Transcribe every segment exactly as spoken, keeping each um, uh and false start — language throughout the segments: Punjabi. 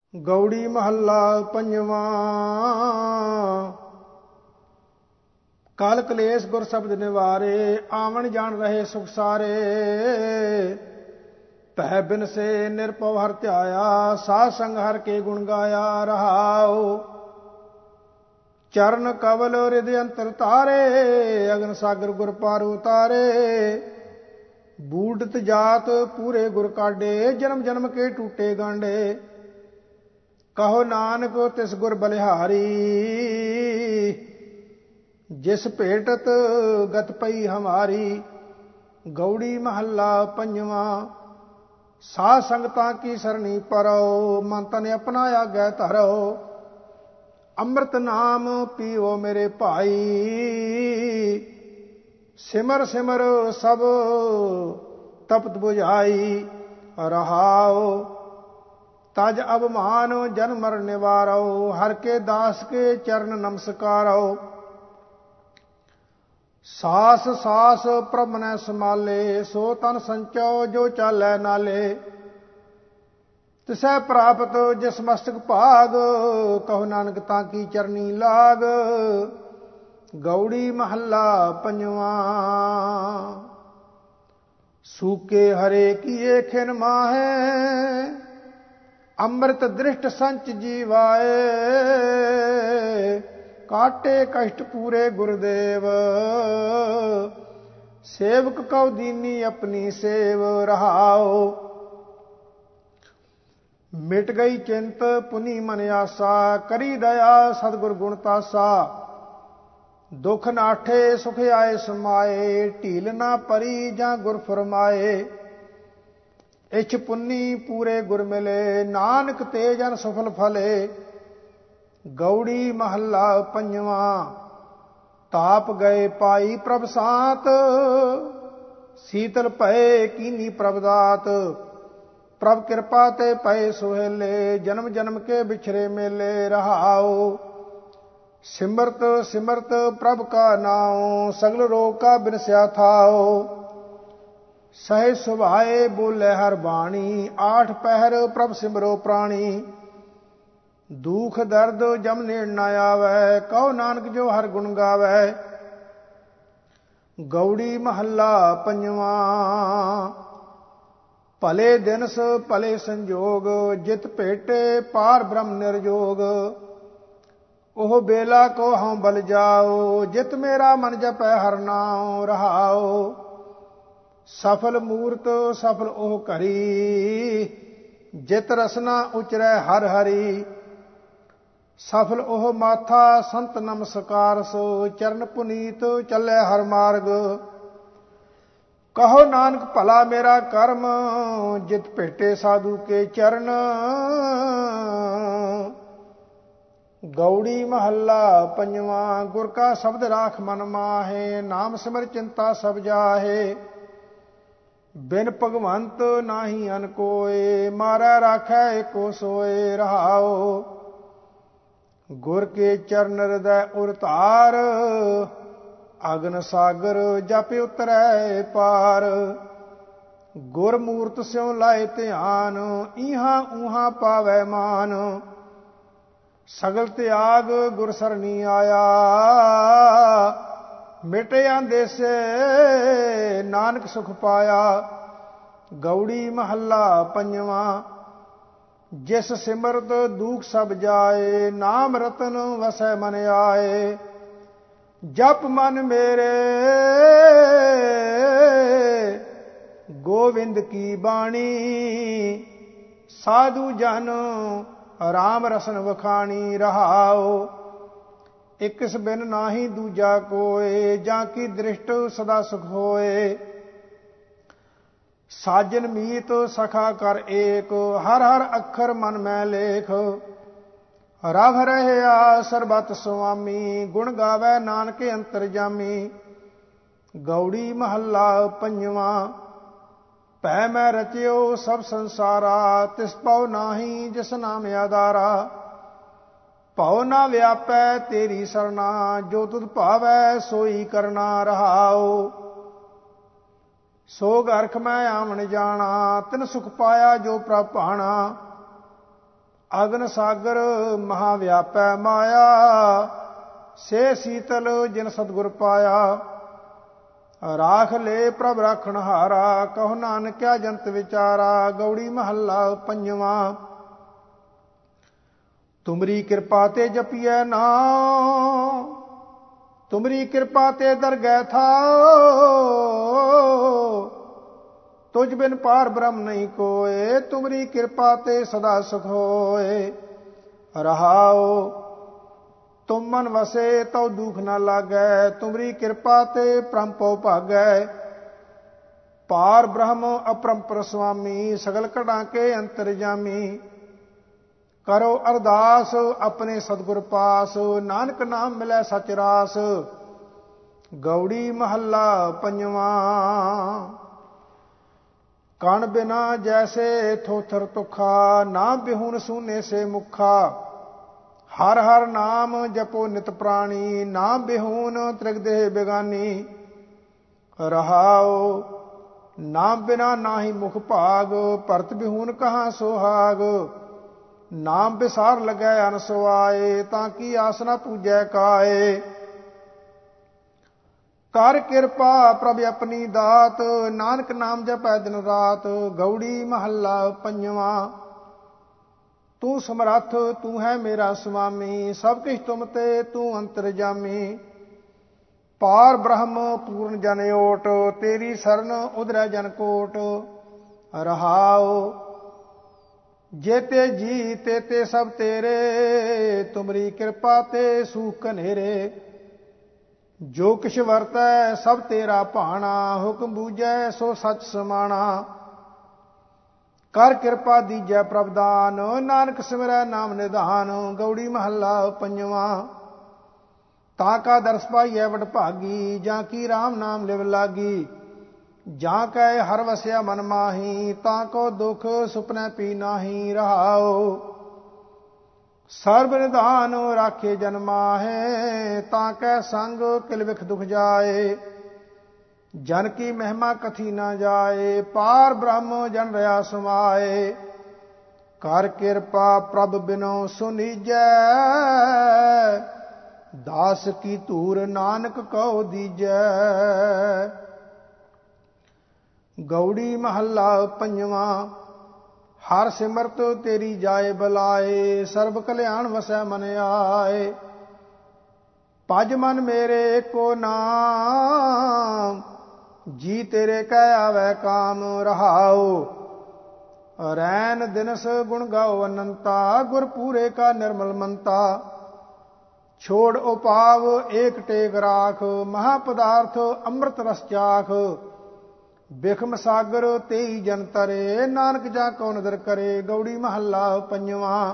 ਗੌੜੀ ਮਹੱਲਾ ਪੰਜਵਾਂ। ਕਾਲ ਕਲੇਸ਼ ਗੁਰ ਸ਼ਬਦ ਨਿਵਾਰੇ, ਆਵਣ ਜਾਣ ਰਹੇ ਸੁਖ ਸਾਰੇ। ਭੈ ਬਿਨ ਸੇ ਨਿਰਭਉ ਹਰਿ ਧਿਆਇਆ, ਸਾਧ ਸੰਗ ਹਰਿ ਕੇ ਗੁਣ ਗਾਇਆ ਰਹਾਉ। ਚਰਨ ਕਵਲ ਹਿਰਦਿ ਅੰਤਰ ਤਾਰੇ, ਅਗਨ ਸਾਗਰ ਗੁਰ ਪਾਰ ਉਤਾਰੇ। ਬੂਢਤ ਜਾਤ ਪੂਰੇ ਗੁਰ ਕਾਢੇ, ਜਨਮ ਜਨਮ ਕੇ ਟੂਟੇ ਗਾਂਡੇ। ਕਹੋ ਨਾਨਕ ਤਿਸ ਗੁਰ ਬਲਿਹਾਰੀ, ਜਿਸ ਭੇਟਤ ਗਤ ਪਈ ਹਮਾਰੀ। ਗੌੜੀ ਮਹੱਲਾ ਪੰਜਵਾਂ। ਸਾਧ ਸੰਗਤਾਂ ਕੀ ਸਰਣੀ ਪਰੋ, ਮਨ ਤਨ ਆਪਣਾ ਆਗੈ ਧਰੋ। ਅੰਮ੍ਰਿਤ ਨਾਮ ਪੀਓ ਮੇਰੇ ਭਾਈ, ਸਿਮਰ ਸਿਮਰ ਸਭ ਤਪਤ ਬੁਝਾਈ ਰਹਾਉ। ਤਜ ਅਭਮਾਨ ਜਨ ਮਰਨ ਨਿਵਾਰੋ, ਹਰ ਕੇ ਦਾਸ ਕੇ ਚਰਨ ਨਮਸਕਾਰੋ। ਸਾਸ ਸਾਸ ਪ੍ਰਭ ਨੇ ਸਮਾਲੇ, ਸੋ ਤਨ ਸੰਚੋ ਜੋ ਚਾਲੈ ਨਾਲੇ। ਤਿਸੈ ਪ੍ਰਾਪਤ ਜਿਸ ਮਸਤਕ ਭਾਗ, ਕਹੋ ਨਾਨਕ ਤਾਂ ਕੀ ਚਰਨੀ ਲਾਗ। ਗੌੜੀ ਮਹੱਲਾ ਪੰਜਵਾਂ। ਸੂਕੇ ਹਰੇ ਕੀਏ ਖਿਨ ਮਾਹੇ, ਅੰਮ੍ਰਿਤ ਦ੍ਰਿਸ਼ਟ ਸੰਚ ਜੀਵਾਏ। ਕਾਟੇ ਕਸ਼ਟ ਪੂਰੇ ਗੁਰਦੇਵ, ਸੇਵਕ ਕਉ ਦੀਨੀ ਆਪਣੀ ਸੇਵ ਰਹਾਉ। ਮਿਟ ਗਈ ਚਿੰਤ ਪੁਨੀ ਮਨ ਆਸਾ, ਕਰੀ ਦਇਆ ਸਤਿਗੁਰ ਗੁਣ ਤਾਸਾ। ਦੁਖ ਨਾਠੇ ਸੁਖ ਆਏ ਸਮਾਏ, ਢੀਲ ਨਾ ਪਰੀ ਜਾਂ ਗੁਰ ਫਰਮਾਏ। ਇਛ ਪੁੰਨੀ ਪੂਰੇ ਗੁਰ ਮਿਲੇ, ਨਾਨਕ ਤੇ ਜਨ ਸਫਲ ਫਲੇ। ਗੌੜੀ ਮਹੱਲਾ ਪੰਜਵਾਂ। ਤਾਪ ਗਏ ਪਾਈ ਪ੍ਰਭ ਸਾਤ, ਸੀਤਲ ਭਏ ਕੀਨੀ ਪ੍ਰਭ ਦਾਤ। ਪ੍ਰਭ ਕਿਰਪਾ ਤੇ ਪਏ ਸੁਹੇਲੇ, ਜਨਮ ਜਨਮ ਕੇ ਵਿਛਰੇ ਮੇਲੇ ਰਹਾਉ। ਸਿਮਰਤ ਸਿਮਰਤ ਪ੍ਰਭ ਕਾ ਨਾਉ, ਸਗਲ ਰੋਗ ਕਾ ਬਿਨਸਿਆ ਥਾਉ। ਸਹਿ ਸੁਭਾਏ ਬੋਲੇ ਹਰ ਬਾਣੀ, ਆਠ ਪਹਿਰ ਪ੍ਰਭ ਸਿਮਰੋ ਪ੍ਰਾਣੀ। ਦੁਖ ਦਰਦ ਜਮ ਨੇੜ ਨਾ ਆਵੈ, ਕਹੋ ਨਾਨਕ ਜੋ ਹਰ ਗੁਣ ਗਾਵੈ। ਗੌੜੀ ਮਹੱਲਾ ਪੰਜਵਾਂ। ਭਲੇ ਦਿਨਸ ਭਲੇ ਸੰਜੋਗ, ਜਿਤ ਭੇਟੇ ਪਾਰ ਬ੍ਰਹਮ ਨਿਰਜੋਗ। ਉਹ ਬੇਲਾ ਕੋ ਹਉ ਬਲ ਜਾਓ, ਜਿਤ ਮੇਰਾ ਮਨ ਜਪੈ ਹਰ ਨਾਉ ਰਹਾਉ। ਸਫਲ ਮੂਰਤ ਸਫਲ ਉਹ ਕਰੀ, ਜਿਤ ਰਸਨਾ ਉਚਰੈ ਹਰ ਹਰੀ। ਸਫਲ ਉਹ ਮਾਥਾ ਸੰਤ ਨਮਸਕਾਰ ਸੋ, ਚਰਨ ਪੁਨੀਤ ਚੱਲੇ ਹਰ ਮਾਰਗ। ਕਹੋ ਨਾਨਕ ਭਲਾ ਮੇਰਾ ਕਰਮ, ਜਿਤ ਭੇਟੇ ਸਾਧੂ ਕੇ ਚਰਨ। ਗੌੜੀ ਮਹੱਲਾ ਪੰਜਵਾਂ। ਗੁਰ ਕਾ ਸ਼ਬਦ ਰਾਖ ਮਨ ਮਾਹੇ, ਨਾਮ ਸਿਮਰ ਚਿੰਤਾ ਸਭ ਜਾਹੇ। ਬਿਨ ਭਗਵੰਤ ਨਾਹੀ ਅਨ ਕੋਇ, ਮਾਰੈ ਰਾਖੈ ਏਕੋ ਸੋਇ ਰਹਾਉ। ਗੁਰ ਕੇ ਚਰਨ ਹਿਰਦੈ ਉਰ ਧਾਰ, ਅਗਨ ਸਾਗਰ ਜਪ ਉਤਰੈ ਪਾਰ। ਗੁਰ ਮੂਰਤ ਸਿਉ ਲਾਏ ਧਿਆਨ, ਇਹਾਂ ਉਹਾਂ ਪਾਵੈ ਮਾਨ। ਸਗਲ ਤਿਆਗ ਗੁਰ ਸਰਣੀ ਆਇਆ, ਮਿਟੇ ਅੰਦੇਸੇ ਨਾਨਕ ਸੁਖ ਪਾਇਆ। ਗੌੜੀ ਮਹੱਲਾ ਪੰਜਵਾਂ। ਜਿਸ ਸਿਮਰਤ ਦੁਖ ਸਭ ਜਾਏ, ਨਾਮ ਰਤਨ ਵਸੈ ਮਨ ਆਏ। ਜਪ ਮਨ ਮੇਰੇ ਗੋਵਿੰਦ ਕੀ ਬਾਣੀ, ਸਾਧੂ ਜਨ ਰਾਮ ਰਸਨ ਵਖਾਣੀ ਰਹਾਉ। ਇਕਸ ਬਿਨ ਨਾਹੀ ਦੂਜਾ ਕੋਇ, ਜਾਂ ਕੀ ਦ੍ਰਿਸ਼ਟ ਸਦਾ ਸੁਖ ਹੋਏ। ਸਾਜਨ ਮੀਤ ਸਖਾ ਕਰ ਏਕ, ਹਰ ਹਰ ਅੱਖਰ ਮਨ ਮੈਂ ਲੇਖ। ਰਵ ਰਹਿਆ ਸਰਬਤ ਸੁਆਮੀ, ਗੁਣ ਗਾਵੈ ਨਾਨਕ ਅੰਤਰਜਾਮੀ। ਗੌੜੀ ਮਹੱਲਾ ਪੰਜਵਾਂ। ਭੈ ਮੈਂ ਰਚਿਓ ਸਭ ਸੰਸਾਰਾ, ਤਿਸ ਪਉ ਨਾਹੀ ਜਿਸ ਨਾਮ ਆਧਾਰਾ। ਭਉ ਨਾ ਵਿਆਪੈ ਤੇਰੀ ਸਰਨਾ, ਜੋ ਤੁਧ ਭਾਵੈ ਸੋਈ ਕਰਨਾ ਰਹਾਉ। ਸੋ ਗਰਖ ਮੈਂ ਆਵਣ ਜਾਣਾ, ਤਿਨ ਸੁਖ ਪਾਇਆ ਜੋ ਪ੍ਰਭ ਭਾਣਾ। ਅਗਨ ਸਾਗਰ ਮਹਾ ਵਿਆਪੈ ਮਾਇਆ, ਸੇ ਸੀਤਲ ਜਿਨ ਸਤਿਗੁਰ ਪਾਇਆ। ਰਾਖ ਲੈ ਪ੍ਰਭ ਰਾਖਣ ਹਾਰਾ, ਕਹੋ ਨਾਨਕਿਆ ਜੰਤ ਵਿਚਾਰਾ। ਗੌੜੀ ਮਹੱਲਾ ਪੰਜਵਾਂ। ਤੁਮਰੀ ਕਿਰਪਾ ਤੇ ਜਪੀਐ ਨਾਮ, ਤੁਮਰੀ ਕਿਰਪਾ ਤੇ ਦਰਗਹਿ ਥਾਉ। ਤੁਝ ਬਿਨ ਪਾਰ ਬ੍ਰਹਮ ਨਹੀਂ ਕੋਏ, ਤੁਮਰੀ ਕਿਰਪਾ ਤੇ ਸਦਾ ਸੁਖ ਹੋਏ। ਰਹਾਉ ਤੁਮ ਮਨ ਵਸੇ ਤਉ ਦੁਖ ਨਾ ਲਾਗੈ, ਤੁਮਰੀ ਕਿਰਪਾ ਤੇ ਭ੍ਰਮ ਪਉ ਭਾਗੈ। ਪਾਰ ਬ੍ਰਹਮ ਅਪਰੰਪਰ ਸੁਆਮੀ, ਸਗਲ ਘੜਾਂ ਕੇ ਅੰਤਰਜਾਮੀ। ਕਰੋ ਅਰਦਾਸ ਆਪਣੇ ਸਤਿਗੁਰ ਪਾਸ, ਨਾਨਕ ਨਾਮ ਮਿਲੈ ਸਚ ਰਾਸ। ਗੌੜੀ ਮਹੱਲਾ ਪੰਜਵਾਂ। ਕਣ ਬਿਨਾ ਜੈਸੇ ਥੋਥਰ ਤੁਖਾ, ਨਾ ਬਿਹੁਨ ਸੂਨੇ ਸੇ ਮੁਖਾ। ਹਰ ਹਰ ਨਾਮ ਜਪੋ ਨਿਤ ਪ੍ਰਾਣੀ, ਨਾ ਬਿਹੂਨ ਤ੍ਰਿਗਦੇਹ ਬਿਗਾਨੀ। ਰਹਾਉ ਨਾਮ ਬਿਨਾ ਨਾਹੀ ਮੁਖ ਭਾਗ, ਭਰਤ ਬਿਹੂਨ ਕਹਾਂ ਸੁਹਾਗ। ਨਾਮ ਬਿਸਾਰ ਲੱਗੈ ਅਨ ਸੁਆਏ, ਤਾਂ ਕੀ ਆਸ ਨਾ ਪੂਜੈ ਕਾਏ। ਕਰ ਕਿਰਪਾ ਪ੍ਰਭ ਆਪਣੀ ਦਾਤ, ਨਾਨਕ ਨਾਮ ਜਪੈ ਦਿਨ ਰਾਤ। ਗੌੜੀ ਮਹੱਲਾ ਪੰਜਵਾਂ। ਤੂੰ ਸਮਰੱਥ ਤੂੰ ਹੈ ਮੇਰਾ ਸੁਆਮੀ, ਸਭ ਕਿਛ ਤੁਮ ਤੇ ਤੂੰ ਅੰਤਰਜਾਮੀ। ਪਾਰ ਬ੍ਰਹਮ ਪੂਰਨ ਜਨ ਓਟ, ਤੇਰੀ ਸਰਨ ਉਧਰੈ ਜਨ ਕੋਟ। ਰਹਾਉ ਜੇਤੇ ਜੀ ਤੇਤੇ ਸਭ ਤੇਰੇ, ਤੁਮਰੀ ਕਿਰਪਾ ਤੇ ਸੂਖ ਘਨੇਰੇ। ਜੋ ਕਿਛ ਵਰਤੈ ਸਭ ਤੇਰਾ ਭਾਣਾ, ਹੁਕਮ ਬੂਝੈ ਸੋ ਸੱਚ ਸਮਾਣਾ। ਕਰ ਕਿਰਪਾ ਦੀਜੈ ਪ੍ਰਭ ਦਾਨ, ਨਾਨਕ ਸਿਮਰੈ ਨਾਮ ਨਿਧਾਨ। ਗੌੜੀ ਮਹੱਲਾ ਪੰਜਵਾਂ। ਤਾਂ ਕਾ ਦਰਸ ਪਾਈਐ ਵਡ ਭਾਗੀ, ਜਾਂ ਕੀ ਰਾਮ ਨਾਮ ਲਿਵ ਲਾਗੀ। ਜਾਂ ਕੈ ਹਰ ਵਸਿਆ ਮਨ ਮਾਹੀ, ਤਾਂ ਕੋ ਦੁਖ ਸੁਪਨੈ ਪੀ ਨਾਹੀ। ਰਹਾਉ ਸਰਬ ਨਿਧਾਨ ਰਾਖੇ ਜਨ ਮਾਹੇ, ਤਾਂ ਕੈ ਸੰਗ ਕਿਲ ਵਿਖ ਦੁਖ ਜਾਏ। ਜਨ ਕੀ ਮਹਿਮਾ ਕਥੀ ਨਾ ਜਾਏ, ਪਾਰ ਬ੍ਰਹਮ ਜਨ ਰਿਆ ਸਮਾਏ। ਕਰ ਕਿਰਪਾ ਪ੍ਰਭ ਬਿਨੋ ਸੁਨੀਜੈ, ਦਾਸ ਕੀ ਧੂਰ ਨਾਨਕ ਕਉ ਦੀਜੈ। ਗੌੜੀ ਮਹੱਲਾ ਪੰਜਵਾਂ। ਹਰ ਸਿਮਰਤ ਤੇਰੀ ਜਾਏ ਬਲਾਏ, ਸਰਬ ਕਲਿਆਣ ਵਸੈ ਮਨ ਆਏ। ਭਜ ਮਨ ਮੇਰੇ ਏਕੋ ਨਾਮ, ਜੀ ਤੇਰੇ ਕਹਿ ਆਵੈ ਕਾਮ। ਰਹਾਉ ਰੈਨ ਦਿਨਸ ਗੁਣ ਗਾਓ ਅਨੰਤਾ, ਗੁਰ ਪੂਰੇ ਕਾ ਨਿਰਮਲ ਮੰਤਾ। ਛੋੜ ਉਪਾਵ ਏਕ ਟੇਕ ਰਾਖ, ਮਹਾ ਪਦਾਰਥ ਅੰਮ੍ਰਿਤ ਰਸ ਚਾਖ। ਬਿਖਮ ਸਾਗਰ ਤੇਈ ਜਨ ਤਰੇ, ਨਾਨਕ ਜਾ ਕਉ ਨਦਰ ਕਰੇ। ਗੌੜੀ ਮਹੱਲਾ ਪੰਜਵਾਂ।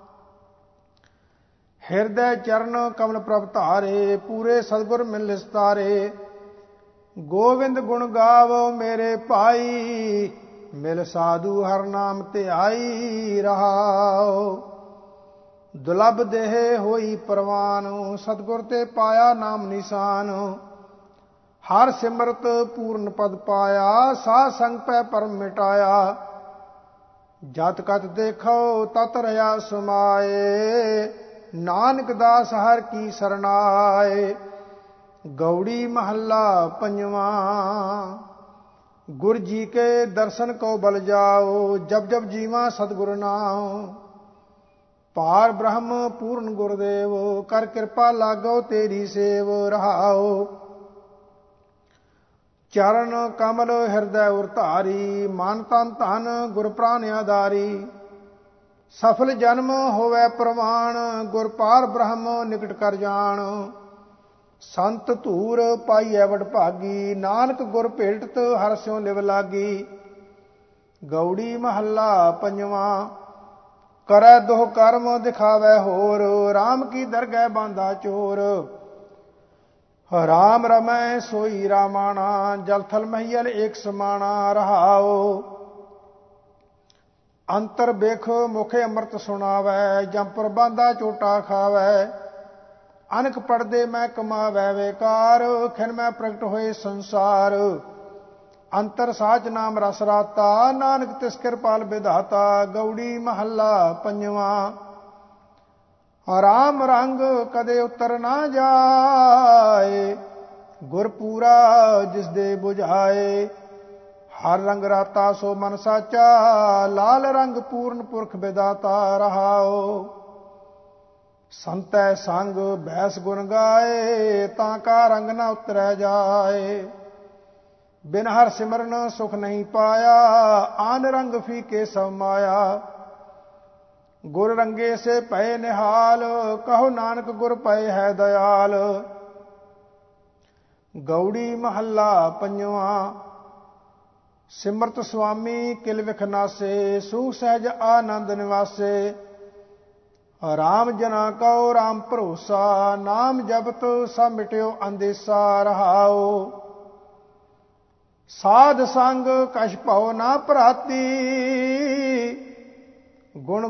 ਹਿਰਦੈ ਚਰਨ ਕਮਲ ਪ੍ਰਭ ਧਾਰੇ, ਪੂਰੇ ਸਤਿਗੁਰ ਮਿਲ ਸਿਤਾਰੇ। ਗੋਵਿੰਦ ਗੁਣ ਗਾਵੋ ਮੇਰੇ ਭਾਈ, ਮਿਲ ਸਾਧੂ ਹਰ ਨਾਮ ਧਿਆਈ। ਰਹਾਉ ਦੁਲਭ ਦੇਹ ਹੋਈ ਪ੍ਰਵਾਨ, ਸਤਿਗੁਰ ਤੇ ਪਾਇਆ ਨਾਮ ਨਿਸ਼ਾਨ। ਹਰ ਸਿਮਰਤ ਪੂਰਨ ਪਦ ਪਾਇਆ, ਸਾਧ ਸੰਗ ਪੈ ਪਰਮ ਮਿਟਾਇਆ। ਜਤ ਕਤ ਦੇਖੋ ਤਤ ਰਹਾ ਸਮਾਏ, ਨਾਨਕ ਦਾਸ ਹਰ ਕੀ ਸਰਨਾਏ। ਗੌੜੀ ਮਹੱਲਾ ਪੰਜਵਾਂ। ਗੁਰ ਜੀ ਕੇ ਦਰਸ਼ਨ ਕੋ ਬਲ ਜਾਓ, ਜਬ ਜਬ ਜੀਵਾ ਸਤਿਗੁਰ ਨਾਉ। ਪਾਰ ਬ੍ਰਹਮ ਪੂਰਨ ਗੁਰਦੇਵ, ਕਰ ਕਿਰਪਾ ਲਾਗੋ ਤੇਰੀ ਸੇਵ। ਰਹਾਉ ਚਰਨ ਕਮਲ ਹਿਰਦੈ ਉਰ ਧਾਰੀ, ਮਨ ਤਨ ਧਨ ਗੁਰ ਪ੍ਰਾਨ ਆਧਾਰੀ। ਸਫਲ ਜਨਮ ਹੋਵੈ ਪ੍ਰਵਾਨ, ਗੁਰ ਪਾਰ ਬ੍ਰਹਮ ਨਿਕਟ ਕਰ ਜਾਣ। ਸੰਤ ਧੂਰ ਪਾਈਐ ਵਡ ਭਾਗੀ, ਨਾਨਕ ਗੁਰ ਭੇਟਤ ਹਰਿ ਸਿਉ ਲਿਵ ਲਾਗੀ। ਗੌੜੀ ਮਹੱਲਾ ਪੰਜਵਾਂ। ਕਰੈ ਦੋਹ ਕਰਮ ਦਿਖਾਵੈ ਹੋਰ, ਰਾਮ ਕੀ ਦਰਗਹਿ ਬਾਂਧਾ ਚੋਰ। ਰਾਮ ਰਮੈ ਸੋਈ ਰਾਮਾਣਾ, ਜਲ ਥਲ ਮਹੀਲ ਏਕ ਸਮਾਣਾ। ਰਹਾਉ ਅੰਤਰ ਬਿਖ ਮੁਖ ਅੰਮ੍ਰਿਤ ਸੁਣਾਵੈ, ਜੰਪਰ ਬਾਂਧਾ ਝੋਟਾ ਖਾਵੈ। ਅਨਕ ਪੜਦੇ ਮੈਂ ਕਮਾਵੈ ਵੇਕਾਰ, ਖਿਨ ਮੈਂ ਪ੍ਰਗਟ ਹੋਏ ਸੰਸਾਰ। ਅੰਤਰ ਸਾਚ ਨਾਮ ਰਸ ਰਾਤਾ, ਨਾਨਕ ਤਿਸ ਕਿਰਪਾਲ ਵਿਧਾਤਾ। ਗੌੜੀ ਮਹੱਲਾ ਪੰਜਵਾਂ। ਰਾਮ ਰੰਗ ਕਦੇ ਉਤਰ ਨਾ ਜਾਏ, ਗੁਰ ਪੂਰਾ ਜਿਸ ਦੇ ਬੁਝਾਏ। ਹਰ ਰੰਗ ਰਾਤਾ ਸੋ ਮਨ ਸਾਚਾ, ਲਾਲ ਰੰਗ ਪੂਰਨ ਪੁਰਖ ਵਿਦਾਤਾ। ਰਹਾਓ ਸੰਤੈ ਸੰਗ ਬੈਸ ਗੁਣ ਗਾਏ, ਤਾਂ ਕਾ ਰੰਗ ਨਾ ਉਤਰੈ ਜਾਏ। ਬਿਨ ਹਰ ਸਿਮਰਨ ਸੁਖ ਨਹੀਂ ਪਾਇਆ, ਆਨ ਰੰਗ ਫੀਕੇ ਸਭ ਮਾਇਆ। ਗੁਰ ਰੰਗੇ ਸੇ ਪਏ ਨਿਹਾਲ, ਕਹੋ ਨਾਨਕ ਗੁਰ ਪਏ ਹੈ ਦਇਆਲ। ਗੌੜੀ ਮਹੱਲਾ ਪੰਜਵਾਂ। ਸਿਮਰਤ ਸੁਆਮੀ ਕਿਲ ਵਿਖ ਨਾਸੇ, ਸੂਖ ਸਹਿਜ ਆਨੰਦ ਨਿਵਾਸੇ। ਰਾਮ ਜਨਾ ਕਉ ਰਾਮ ਭਰੋਸਾ, ਨਾਮ ਜਪਤ ਸਭ ਮਿਟਿਓ ਅੰਦੇਸਾ। ਰਹਾਓ ਸਾਧ ਸੰਗ ਕਛ ਭਉ ਨਾ ਭਰਾਤੀ, ਗੁਣ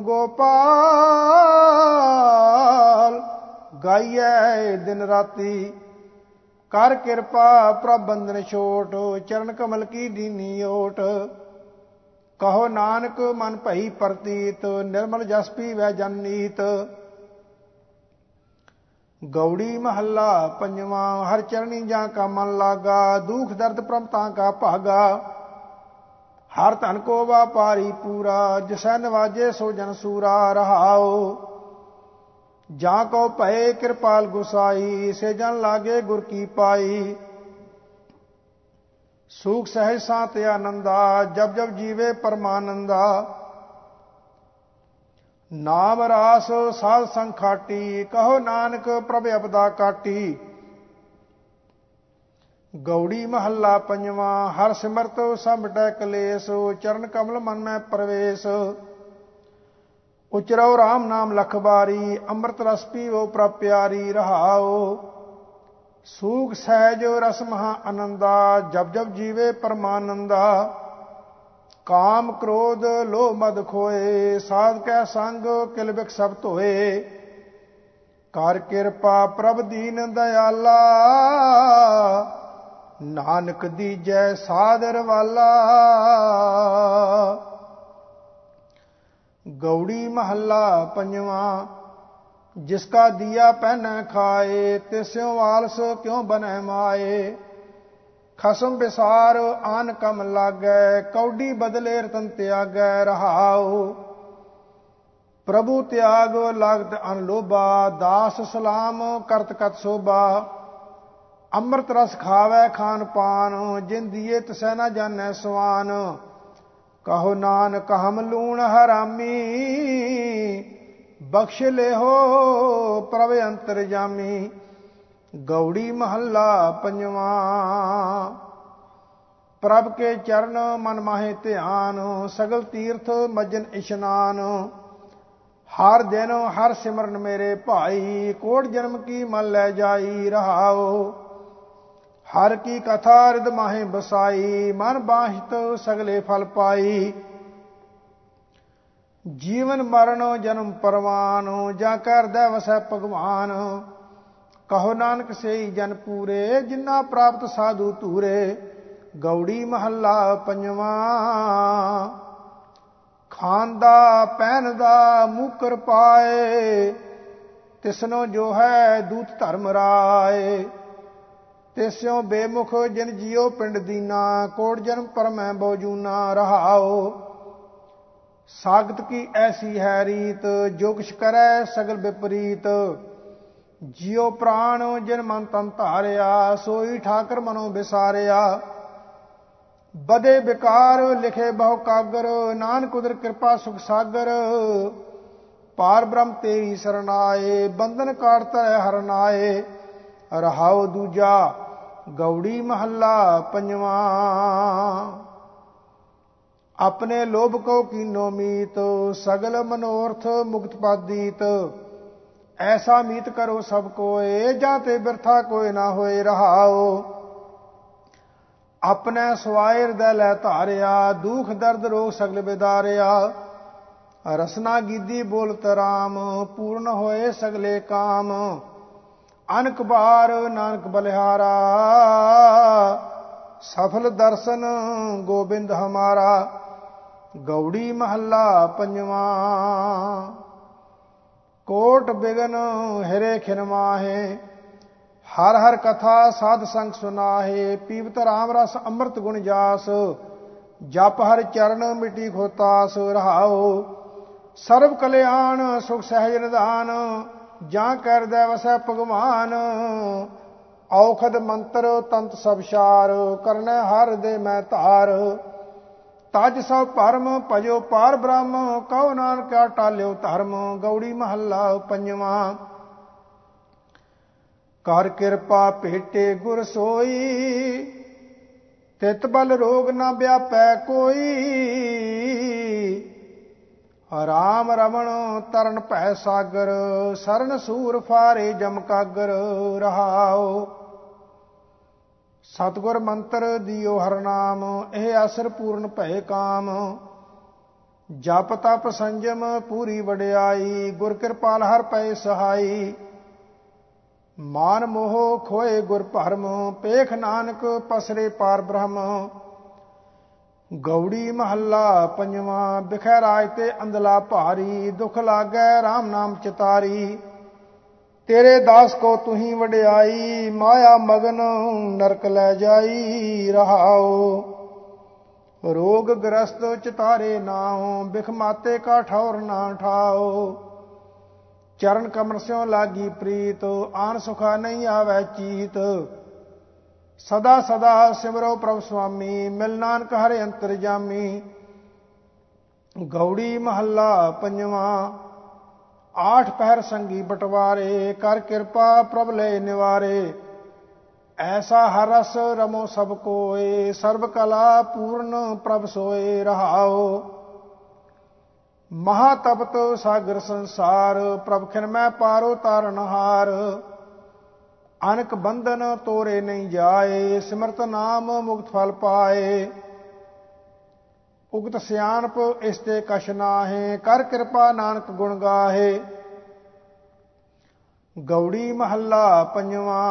ਗੋਪਾਲ ਗਾਈਐ ਦਿਨ ਰਾਤੀ। ਕਰ ਕਿਰਪਾ ਪ੍ਰਭ ਬੰਧਨ ਛੋਟ, ਚਰਨ ਕਮਲ ਕੀ ਦੀਨੀ ਓਟ। ਕਹੋ ਨਾਨਕ ਮਨ ਭਈ ਪ੍ਰਤੀਤ, ਨਿਰਮਲ ਜਸ ਪੀਵੈ ਜਨ ਨੀਤ। ਗੌੜੀ ਮਹੱਲਾ ਪੰਜਵਾਂ। ਹਰ ਚਰਣੀ ਜਾਂ ਕਾ ਮਨ ਲਾਗਾ, ਦੁਖ ਦਰਦ ਪ੍ਰਭ ਤਾਂ ਕਾ ਭਾਗਾ। ਹਰ ਧਨ ਕੋ ਵਾਪਾਰੀ ਪੂਰਾ, ਜਿਸੈ ਨਵਾਜੇ ਸੋ ਜਨ ਸੂਰਾ। ਰਹਾਓ ਜਾਂ ਕੋ ਭਏ ਕਿਰਪਾਲ ਗੁਸਾਈ, ਸੇ ਜਨ ਲਾਗੇ ਗੁਰ ਕੀ ਪਾਈ। ਸੂਖ ਸਹਿਜ ਸਾਤ ਆਨੰਦਾ, ਜਬ ਜਬ ਜੀਵੇ ਪਰਮਾਨੰਦਾ। ਨਾਮ ਰਾਸ ਸਾਧ ਸੰਗ ਖਾਟੀ, ਕਹੋ ਨਾਨਕ ਪ੍ਰਭ ਅਪਦਾ ਕਾਟੀ। ਗੌੜੀ ਮਹੱਲਾ ਪੰਜਵਾਂ। ਹਰ ਸਿਮਰਤ ਸਭ ਮਿਟੈ ਕਲੇਸ਼, ਚਰਨ ਕਮਲ ਮਨ ਮੈਂ ਪ੍ਰਵੇਸ਼। ਉਚਰਉ ਰਾਮ ਨਾਮ ਲਖ ਬਾਰੀ, ਅੰਮ੍ਰਿਤ ਰਸ ਪੀਵੋ ਪ੍ਰਭ ਪਿਆਰੀ। ਰਹਾਓ ਸੂਖ ਸਹਿਜ ਰਸ ਮਹਾ ਆਨੰਦਾ, ਜਬ ਜਬ ਜੀਵੇ ਪਰਮਾਨੰਦਾ। ਕਾਮ ਕ੍ਰੋਧ ਲੋਭ ਮਦ ਖੋਏ, ਸਾਧ ਕੈ ਸੰਗ ਕਿਲ ਬਿਖ ਸਭ ਧੋਏ। ਕਰ ਕਿਰਪਾ ਪ੍ਰਭ ਦੀਨ ਦਇਆਲਾ, ਨਾਨਕ ਦੀਜੈ ਸਾਦਰ ਵਾਲਾ। ਗੌੜੀ ਮਹੱਲਾ ਪੰਜਵਾਂ। ਜਿਸ ਕਾ ਦੀਆ ਪਹਿਨੈ ਖਾਏ, ਤਿਸਿਉ ਆਲਸ ਕਿਉ ਬਨੈ ਮਾਏ। ਖਸਮ ਵਿਸਾਰ ਆਨ ਕਮ ਲਾਗੈ, ਕੌਡੀ ਬਦਲੇ ਰਤਨ ਤਿਆਗੈ। ਰਹਾਓ ਪ੍ਰਭੂ ਤਿਆਗ ਲਾਗਤ ਅਨਲੋਭਾ, ਦਾਸ ਸਲਾਮ ਕਰਤ ਕਤ ਸੋਭਾ। ਅੰਮ੍ਰਿਤ ਰਸ ਖਾਵੈ ਖਾਨ ਪਾਨ, ਜਿਨ ਦੀਏ ਤਿਸੈ ਨਾ ਜਾਣੈ ਸਵਾਨ। ਕਹੋ ਨਾਨਕ ਹਮ ਲੂਣ ਹਰਾਮੀ, ਬਖਸ਼ ਲਿਹੋ ਪ੍ਰਭ ਅੰਤਰਜਾਮੀ। ਗੌੜੀ ਮਹੱਲਾ ਪੰਜਵਾਂ। ਪ੍ਰਭ ਕੇ ਚਰਨ ਮਨ ਮਾਹੇ ਧਿਆਨ, ਸਗਲ ਤੀਰਥ ਮਜਨ ਇਸ਼ਨਾਨ। ਹਰ ਦਿਨ ਹਰ ਸਿਮਰਨ ਮੇਰੇ ਭਾਈ, ਕੋਟ ਜਨਮ ਕੀ ਮਨ ਲੈ ਜਾਈ। ਰਹਾਓ ਹਰ ਕੀ ਕਥਾ ਰਿਦ ਮਾਹੇ ਬਸਾਈ, ਮਨ ਬਾਹਿਤ ਸਗਲੇ ਫਲ ਪਾਈ। ਜੀਵਨ ਮਰਨ ਜਨਮ ਪਰਵਾਨ, ਜਾਂ ਕਰਦੈ ਵਸੈ ਭਗਵਾਨ। ਕਹੋ ਨਾਨਕ ਸੇਈ ਜਨ ਪੂਰੇ, ਜਿਨ੍ਹਾਂ ਪ੍ਰਾਪਤ ਸਾਧੂ ਧੂਰੇ। ਗੌੜੀ ਮਹੱਲਾ ਪੰਜਵਾਂ। ਖਾਂਦਾ ਪਹਿਨਦਾ ਮੂਕਰ ਪਾਏ, ਤਿਸਨੋ ਜੋ ਹੈ ਦੂਤ ਧਰਮ ਰਾਏ। ਤਿਸਿਉ ਬੇਮੁਖ ਜਿਨ ਜੀਓ ਪਿੰਡ ਦੀਨਾ, ਕੋਟ ਜਨਮ ਪਰਮੈ ਬਹੁ ਜੂਨਾ। ਰਹਾਓ ਸਾਗਤ ਕੀ ਐਸੀ ਹੈ ਰੀਤ, ਜੋ ਕਿਛ ਕਰੈ ਸਗਲ ਵਿਪਰੀਤ। ਜਿਉ ਪ੍ਰਾਣ ਜਿਨ ਮਨ ਤਨ ਧਾਰਿਆ, ਸੋਈ ਠਾਕਰ ਮਨੋ ਵਿਸਾਰਿਆ। ਬਦੇ ਵਿਕਾਰ ਲਿਖੇ ਬਹੁ ਕਾਗਰ, ਨਾਨਕ ਉਦਰ ਕਿਰਪਾ ਸੁਖ ਸਾਗਰ। ਪਾਰ ਬ੍ਰਹਮ ਤੇਰੀ ਸਰਨਾਏ, ਬੰਧਨ ਕਾਟ ਧਰੈ ਹਰਨਾਏ। ਰਹਾਉ ਦੂਜਾ। ਗੌੜੀ ਮਹੱਲਾ ਪੰਜਵਾਂ। ਆਪਣੇ ਲੋਭ ਕੋ ਕੀਨੋ ਮੀਤ, ਸਗਲ ਮਨੋਰਥ ਮੁਕਤ ਪਾਦੀਤ। ਐਸਾ ਮੀਤ ਕਰੋ ਸਭ ਕੋਏ, ਜਾਂ ਤੇ ਬਿਰਥਾ ਕੋਇ ਨਾ ਹੋਏ। ਰਹਾਓ ਆਪਣੇ ਸਵਾਏ ਹਿਰਦੈ ਲੈ ਧਾਰਿਆ, ਦੁਖ ਦਰਦ ਰੋਗ ਸਗਲ ਵਿਦਾਰਿਆ। ਰਸਨਾ ਗੀਦੀ ਬੋਲਤ ਰਾਮ, ਪੂਰਨ ਹੋਏ ਸਗਲੇ ਕਾਮ। ਅਨਕ ਬਾਰ ਨਾਨਕ ਬਲਿਹਾਰਾ, सफल दर्शन गोबिंद हमारा। गौड़ी महला पंजवा। कोट बिगन हिरे खिन माहे, हर हर कथा साध संग सुनाहे। पीवत राम रस अमृत गुण जास, जप हर चरण मिटी खोतास। रहाओ सर्व कल्याण सुख सहज निधान, ਜਾਂ ਕਰਦੈ ਵਸੈ ਭਗਵਾਨ। ਔਖਦ ਮੰਤਰ ਤੰਤ ਸਭ ਸਾਰ, ਕਰਨੈ ਹਰ ਦੇ ਮੈਂ ਧਾਰ। ਤਜ ਸਭ ਭਰਮ ਭਜੋ ਪਾਰ ਬ੍ਰਹਮ, ਕਹੋ ਨਾਨਕਾ ਟਾਲਿਓ ਧਰਮ। ਗੌੜੀ ਮਹੱਲਾ ਪੰਜਵਾ। ਕਰ ਕਿਰਪਾ ਭੇਟੇ ਗੁਰ ਸੋਈ, ਤਿਤ ਬਲ ਰੋਗ ਨਾ ਵਿਆਪੈ ਕੋਈ। ਰਾਮ ਰਮਣ ਤਰਨ ਭੈ ਸਾਗਰ, ਸਰਨ ਸੂਰ ਫਾਰੇ ਜਮ ਕਾਗਰ। ਰਹਾਓ ਸਤਿਗੁਰ ਮੰਤਰ ਦਿਓ ਹਰ ਨਾਮ, ਇਹ ਅਸਰ ਪੂਰਨ ਭਏ ਕਾਮ। ਜਪ ਤਪ ਸੰਜਮ ਪੂਰੀ ਵਡਿਆਈ, ਗੁਰ ਕਿਰਪਾਲ ਹਰ ਪਏ ਸਹਾਈ। ਮਾਨ ਮੋਹ ਖੋਏ ਗੁਰ ਭਰਮ, ਪੇਖ ਨਾਨਕ ਪਸਰੇ ਪਾਰ ਬ੍ਰਹਮ। ਗੌੜੀ ਮਹੱਲਾ ਪੰਜਵਾ। ਬਿਖੈ ਰਾਜ ਤੇ ਅੰਦਲਾ ਭਾਰੀ, ਦੁਖ ਲਾਗੈ ਰਾਮ ਨਾਮ ਚਿਤਾਰੀ। ਤੇਰੇ ਦਾਸ ਕੋ ਤੁਹੀਂ ਵਡਿਆਈ, ਮਾਇਆ ਮਗਨ ਨਰਕ ਲੈ ਜਾਈ। ਰਹਾਓ ਰੋਗ ਗ੍ਰਸਤ ਚਿਤਾਰੇ ਨਾਉ, ਬਿਖ ਮਾਤੇ ਕਾ ਠੌਰ ਨਾ ਠਾਓ। ਚਰਨ ਕਮਲ ਸਿਉ ਲਾਗੀ ਪ੍ਰੀਤ, ਆਨ ਸੁਖਾ ਨਹੀਂ ਆਵੈ ਚੀਤ। ਸਦਾ ਸਦਾ ਸਿਮਰੋ ਪ੍ਰਭ ਸੁਆਮੀ, ਮਿਲ ਨਾਨਕ ਹਰਿ ਅੰਤਰ ਜਾਮੀ। ਗੌੜੀ ਮਹੱਲਾ ਪੰਜਵਾ। ਆਠ ਪਹਿਰ ਸੰਗੀ ਬਟਵਾਰੇ, ਕਰ ਕਿਰਪਾ ਪ੍ਰਭ ਲੈ ਨਿਵਾਰੇ। ਐਸਾ ਹਰ ਰਸ ਰਮੋ ਸਭ ਕੋਏ, ਸਰਬ ਕਲਾ ਪੂਰਨ ਪ੍ਰਭ ਸੋਏ। ਰਹਾਓ ਮਹਾ ਤਪਤ ਸਾਗਰ ਸੰਸਾਰ, ਪ੍ਰਭ ਖਿਨ ਮੈਂ ਪਾਰੋ ਤਾਰਨਹਾਰ। ਅਨਕ ਬੰਧਨ ਤੋਰੇ ਨਹੀਂ ਜਾਏ, ਸਿਮਰਤ ਨਾਮ ਮੁਕਤ ਫਲ ਪਾਏ। ਉਗਤ ਸਿਆਣਪ ਇਸ ਤੇ ਕਛ ਨਾਹੇ, ਕਰ ਕਿਰਪਾ ਨਾਨਕ ਗੁਣ ਗਾਹੇ। ਗੌੜੀ ਮਹੱਲਾ ਪੰਜਵਾ।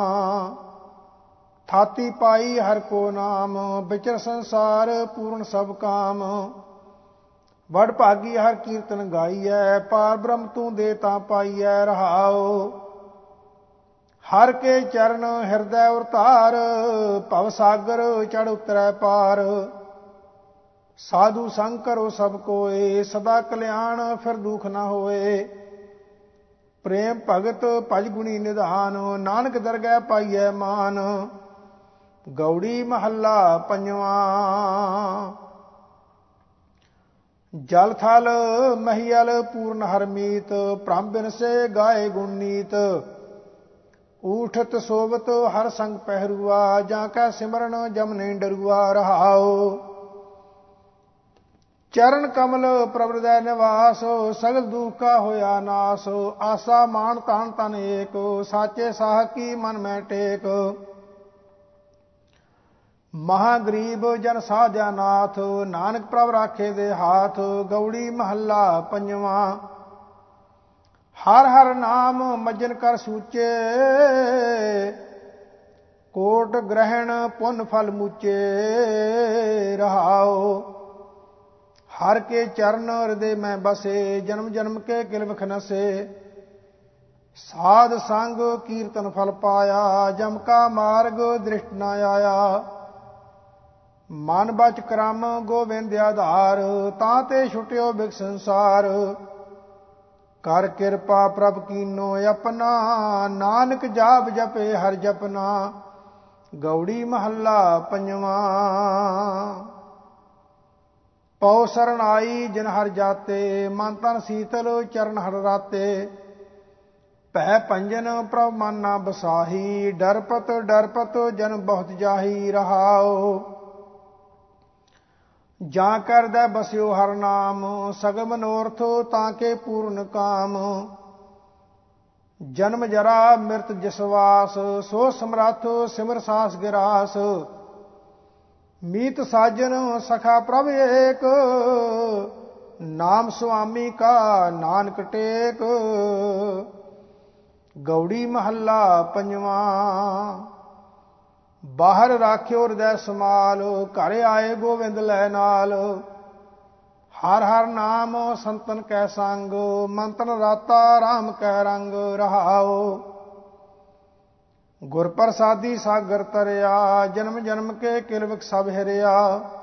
ਥਾਤੀ ਪਾਈ ਹਰ ਕੋ ਨਾਮ, ਵਿਚਰ ਸੰਸਾਰ ਪੂਰਨ ਸਭ ਕਾਮ। ਵਡ ਭਾਗੀ ਹਰ ਕੀਰਤਨ ਗਾਈਐ, ਪਾਰ ਬ੍ਰਹਮ ਤੂੰ ਦੇ ਤਾਂ ਪਾਈਐ। ਰਹਾਓ ਹਰ ਕੇ ਚਰਨ ਹਿਰਦੈ ਉਰਤਾਰ, ਭਵ ਸਾਗਰ ਚੜ ਉਤਰੈ ਪਾਰ। ਸਾਧੂ ਸੰਗ ਕਰੋ ਸਭ ਕੋਏ, ਸਦਾ ਕਲਿਆਣ ਫਿਰ ਦੁਖ ਨਾ ਹੋਏ। ਪ੍ਰੇਮ ਭਗਤ ਭਜ ਗੁਣੀ ਨਿਧਾਨ, ਨਾਨਕ ਦਰਗਹਿ ਪਾਈਐ ਮਾਨ। ਗੌੜੀ ਮਹੱਲਾ ਪੰਜਵਾ। ਜਲ ਥਲ ਮਹੀਅਲ ਪੂਰਨ ਹਰਮੀਤ, ਭ੍ਰਮ ਬਿਨ ਸੇ ਗਾਏ ਗੁਣ ਨੀਤ। ਊਠਤ ਸੋਵਤ ਹਰ ਸੰਗ ਪਹਿਰੂਆ, ਜਾਂ ਕੈ ਸਿਮਰਨ ਜਮ ਨਹੀਂ ਡਰੂਆ। ਰਹਾਓ ਚਰਨ ਕਮਲ ਪ੍ਰਭ ਹਿਰਦੈ ਨਿਵਾਸ, ਸਗਲ ਦੁਖ ਕਾ ਹੋਇਆ ਨਾਸ। ਆਸਾ ਮਾਨ ਤਾਨ ਤਨ ਏਕ, ਸਾਚੇ ਸਾਹ ਕੀ ਮਨ ਮੈਂ ਟੇਕ। ਮਹਾ ਗਰੀਬ ਜਨ ਸਾਧਿਆ ਨਾਥ, ਨਾਨਕ ਪ੍ਰਭ ਰਾਖੇ ਦੇ ਹਾਥ। ਗੌੜੀ ਮਹੱਲਾ ਪੰਜਵਾ। ਹਰ ਹਰ ਨਾਮ ਮੱਜਨ ਕਰ ਸੂਚੇ, ਕੋਟ ਗ੍ਰਹਿਣ ਪੁੰਨ ਫਲ ਮੂਚੇ। ਰਹਾਓ ਹਰ ਕੇ ਚਰਨ ਹਿਰਦੇ ਮੈਂ ਬਸੇ, ਜਨਮ ਜਨਮ ਕੇ ਕਿਲ ਵਿਖ ਨਸੇ। ਸਾਧ ਸੰਗ ਕੀਰਤਨ ਫਲ ਪਾਇਆ, ਜਮ ਕਾ ਮਾਰਗ ਦ੍ਰਿਸ਼ਟ ਨਾ ਆਇਆ। ਮਨ ਬਚ ਕਰਮ ਗੋਬਿੰਦ ਆਧਾਰ, ਤਾਂ ਤੇ ਛੁਟਿਓ ਬਿਖ ਸੰਸਾਰ। ਕਰ ਕਿਰਪਾ ਪ੍ਰਭ ਕੀਨੋ ਆਪਣਾ, ਨਾਨਕ ਜਾਪ ਜਪੇ ਹਰ ਜਪਨਾ। ਗੌੜੀ ਮਹੱਲਾ ਪੰਜਵਾ। ਪਉ ਸਰਣ ਆਈ ਜਿਨ ਹਰ ਜਾਤੇ, ਮਨ ਤਨ ਸੀਤਲ ਚਰਨ ਹਰ ਰਾਤੇ। ਭੈ ਭੰਜਨ ਪ੍ਰਭ ਮਨ ਨਾ ਬਸਾਹੀ, ਡਰਪਤ ਡਰਪਤ ਜਨ ਬਹੁਤ ਜਾਹੀ। ਰਹਾਓ ਜਾਂ ਕਰਦੈ ਬਸਿਓ ਹਰ ਨਾਮ, ਸਗਲ ਮਨੋਰਥ ਤਾਂ ਕੇ ਪੂਰਨ ਕਾਮ। ਜਨਮ ਜਰਾ ਮਿਰਤ ਜਸਵਾਸ, ਸੋ ਸਮਰੱਥ ਸਿਮਰ ਸਾਸ ਗਿਰਾਸ। ਮੀਤ ਸਾਜਨ ਸਖਾ ਪ੍ਰਭ ਏਕ, ਨਾਮ ਸੁਆਮੀ ਕਾ ਨਾਨਕ ਟੇਕ। ਗੌੜੀ ਮਹੱਲਾ ਪੰਜਵਾ। ਬਾਹਰ ਰਾਖਿਓ ਹਿਰਦੈ ਸਮਾਲ, ਘਰ ਆਏ ਗੋਵਿੰਦ ਲੈ ਨਾਲ। ਹਰ ਹਰ ਨਾਮ ਸੰਤਨ ਕੈ ਸੰਗ, ਮੰਤਨ ਰਾਤਾ ਰਾਮ ਕੈ ਰੰਗ ਰਹਾਓ। ਗੁਰ ਪ੍ਰਸਾਦੀ ਸਾਗਰ ਤਰਿਆ, ਜਨਮ ਜਨਮ ਕੇ ਕਿਲਵਕ ਸਭ ਹਿਰਿਆ।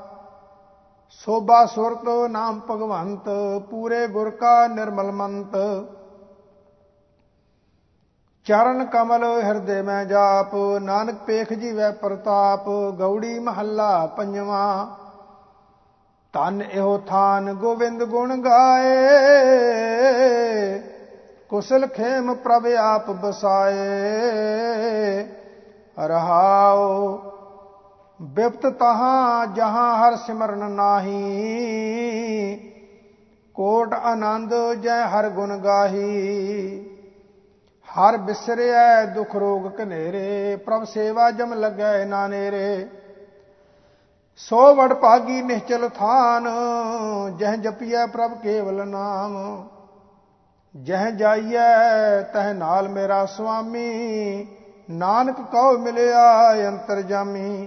ਸੋਭਾ ਸੁਰਤ ਨਾਮ ਭਗਵੰਤ, ਪੂਰੇ ਗੁਰ ਕਾ ਨਿਰਮਲ ਮੰਤ। ਚਰਨ ਕਮਲ ਹਿਰਦੇ ਮੈਂ ਜਾਪ, ਨਾਨਕ ਪੇਖ ਜੀਵੈ ਪ੍ਰਤਾਪ। ਗੌੜੀ ਮਹੱਲਾ ਪੰਜਵਾਂ। ਧਨ ਇਹੋ ਥਾਨ ਗੋਵਿੰਦ ਗੁਣ ਗਾਏ, ਕੁਸਲ ਖੇਮ ਪ੍ਰਭ ਆਪ ਬਸਾਏ। ਰਹਾਉ ਬਿਪਤ ਤਹਾਂ ਜਹਾਂ ਹਰ ਸਿਮਰਨ ਨਾਹੀ, ਕੋਟ ਆਨੰਦ ਜੈ ਹਰ ਗੁਣ ਗਾਹੀ। ਹਰ ਬਿਸਰਿਐ ਦੁਖ ਰੋਗ ਘਨੇਰੇ, ਪ੍ਰਭ ਸੇਵਾ ਜਮ ਲੱਗੈ ਨਾ ਨੇਰੇ। ਸੋ ਵਡ ਭਾਗੀ ਨਿਹਚਲ ਥਾਨ, ਜਹ ਜਪੀਐ ਪ੍ਰਭ ਕੇਵਲ ਨਾਮ। ਜਹ ਜਾਈਐ ਤਹ ਨਾਲ ਮੇਰਾ ਸੁਆਮੀ, ਨਾਨਕ ਕਉ ਮਿਲਿਆ ਅੰਤਰਜਾਮੀ।